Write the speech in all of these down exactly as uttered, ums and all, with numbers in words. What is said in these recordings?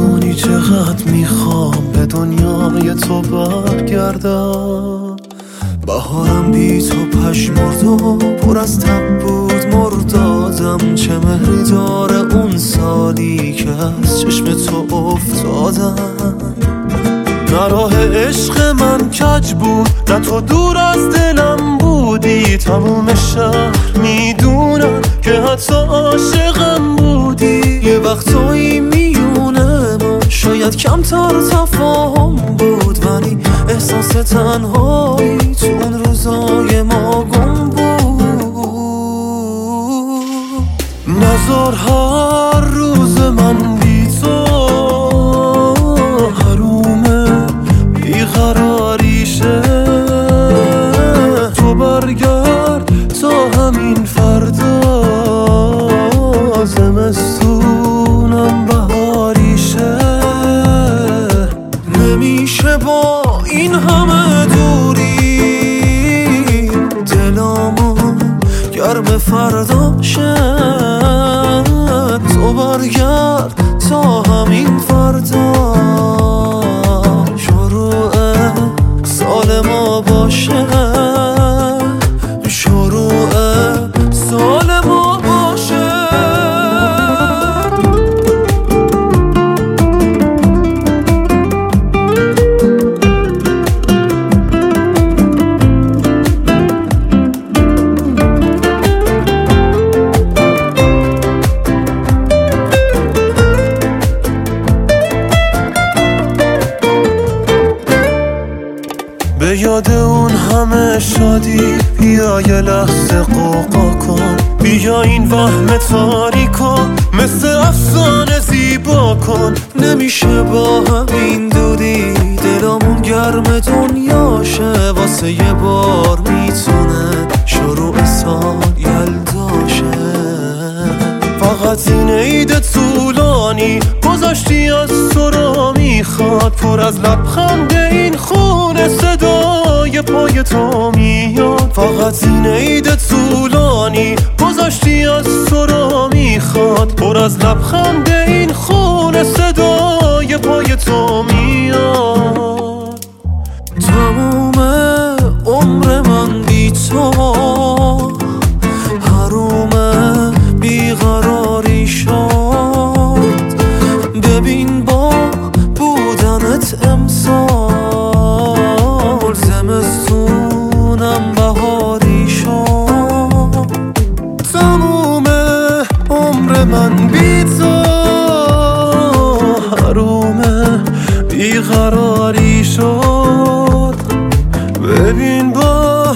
میدونی چقدر میخوام به دنیای تو برگردم. بهارم بی تو پشمرد و پر از تب بود مردادم. چه مهری داره اون سالی که از چشم تو افتادم. نه راه عشق من کج بود، نه تو دور از دلم بودی. تموم شهر میدونم که حتی عاشقم بودی. یه وقتایی میونه ما شاید کمتر تفاهم بود، ولی احساس تنهایی تو اون روزای ما گم بود. نذار هر روز من بی تو حرومه بیقراری شه. تو برگرد تا همین فردا زمستونم بهاری شه. نمیشه با این همه دوری دلامو گرم فردا شه. تو برگرد تا همین فردا شروع سال ما باشه. شروع سال ما باشه. به یاد اون همه شادی بیا یه لحظه قوقا کن. بیا این وهم تاریکو مثل افسانه زیبا کن. نمیشه با همین دودی دلمون گرم دنیاشه. واسه یه بار میتونه شروع سال یلداشه. فقط این عید طولانی گذاشتی از تو را میخواد. پر از لبخند این خونه صدای پای تو میاد. فقط این عید طولانی گذاشتی از تو را میخواد. پر از لبخند این خونه صدای پای تو میاد. تموم عمر من بی تو حرومه بیقراری شد. ببین با بودنت امسال زمستونم بهاری شد. تموم عمر من بی تو حرومه بیقراری شد. ببین با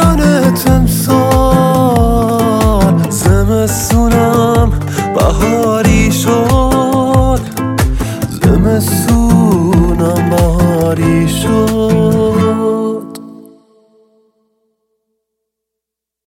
بودنت امسال زمستونم بهاری